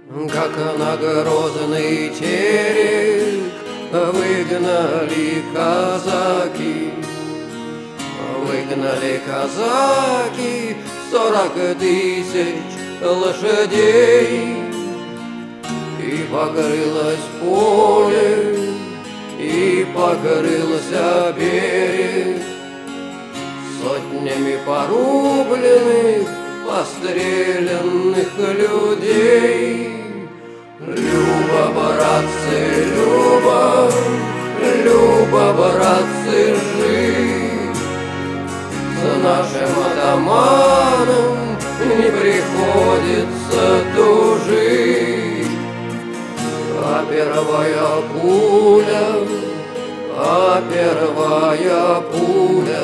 Как на грозный терек выгнали казаки, выгнали казаки 40 тысяч лошадей. И покрылось поле, и покрылся берег сотнями порубленных, постреленных людей. Люба, братцы, Люба, Люба, братцы, жить с нашим атаманом не приходится тужить. А первая пуля, а первая пуля,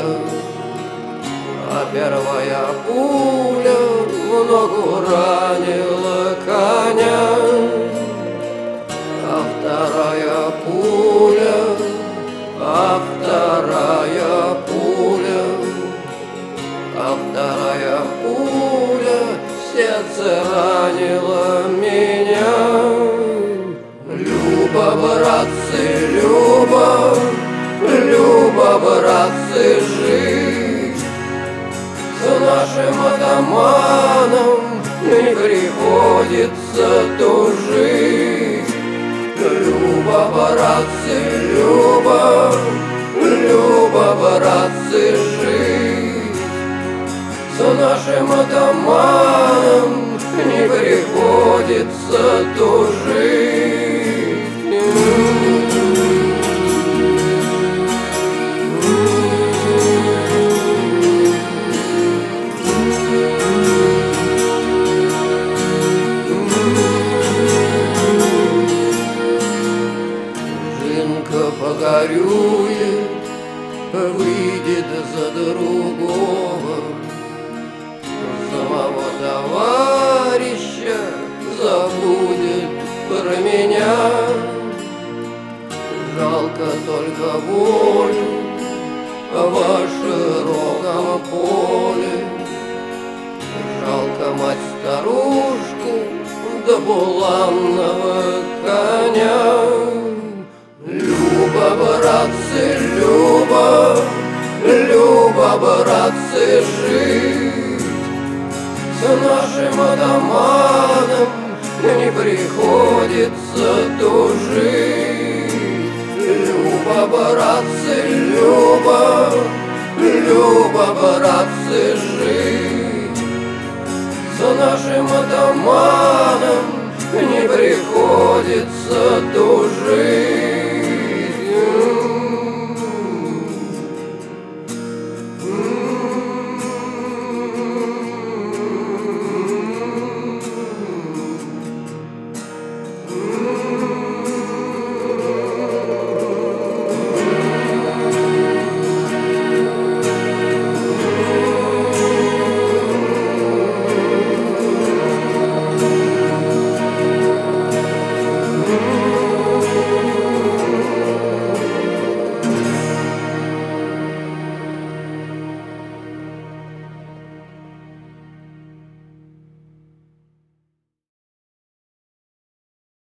а первая пуля в ногу ранила коня, а вторая пуля, а вторая пуля, а вторая пуля в сердце ранила меня. Люба, братцы, Люба, Люба, братцы, жить с нашим атаманом не приходится тужить. Люба, братцы, Люба, Люба, братцы, жить с нашим атаманом не приходится тужить. Жинка погорюет, выйдет за другого, самого товарища забудет про меня. Жалко только волю во широком поле, жалко мать-старушку да буланного коня. Люба, братцы, Люба, Люба, братцы, жить с нашим атаманом не приходится тужить. Люба, братцы, Люба, Люба, братцы, жить с нашим атаманом не приходится тужить.